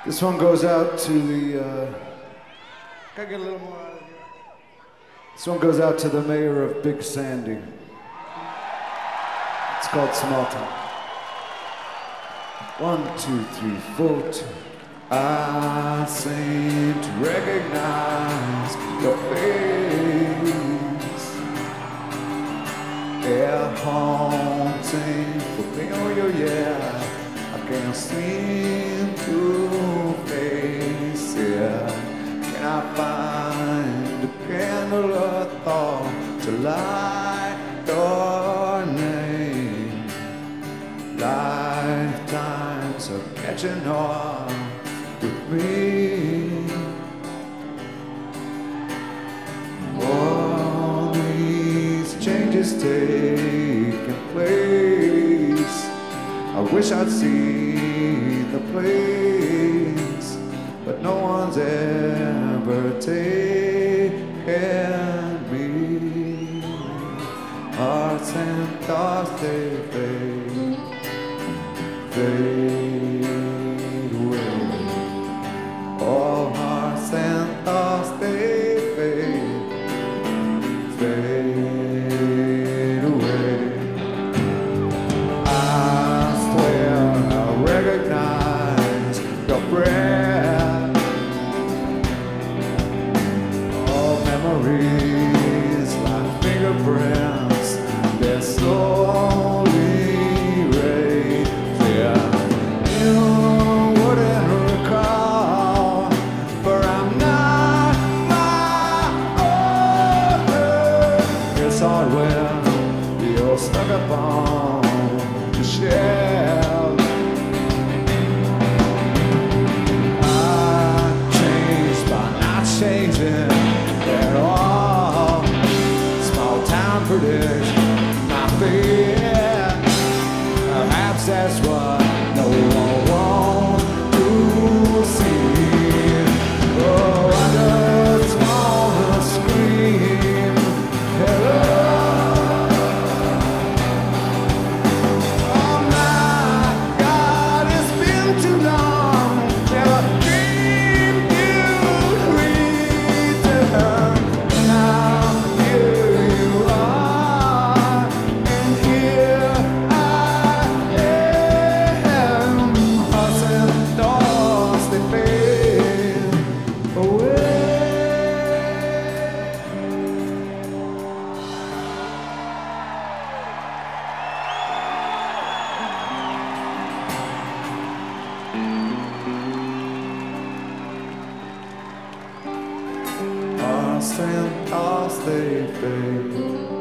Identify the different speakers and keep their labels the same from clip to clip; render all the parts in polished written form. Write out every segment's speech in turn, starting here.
Speaker 1: This one goes out to the. Can I get a little more out of here? This one goes out to the mayor of Big Sandy. It's called Small Town. 1, 2, 3, 4, 2. I seem to recognize your face. Yeah, haunting, familiar, yeah. I can't seem to face it. Can I find a candle of thought to light your name? Lifetimes of catching on with me. All these changes taking place. I wish I'd seen the place, but no one's ever taken me. Hearts and thoughts, they fade, fade away. All hearts and thoughts, they fade, fade away. I swear I recognize your breath. All memories like fingerprints, they're slowly erased. Yeah, you wouldn't recall, for I'm not my own. It's hard when you're stuck upon the shelf. I changed by not changing at all. Small town predicts my fear. Perhaps that's what no one wants to see. Oh, I just wanna scream hello. Oh my God, it's been too long. Never dreamed you'd return. Now here you are, and here I am. Hearts and thoughts, they fade away. Hearts and thoughts, they fade,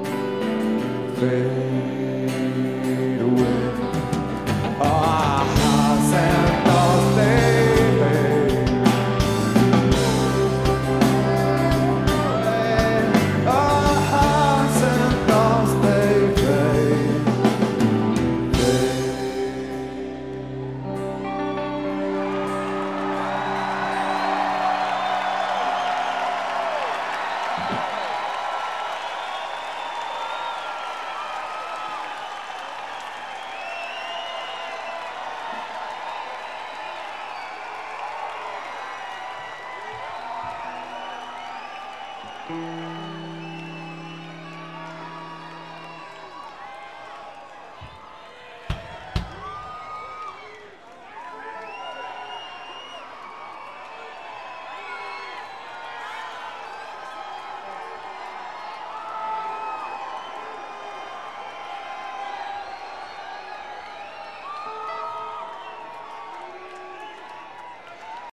Speaker 1: fade away. Ah, hearts and thoughts, they fade. Ah, hearts and thoughts, they fade, fade.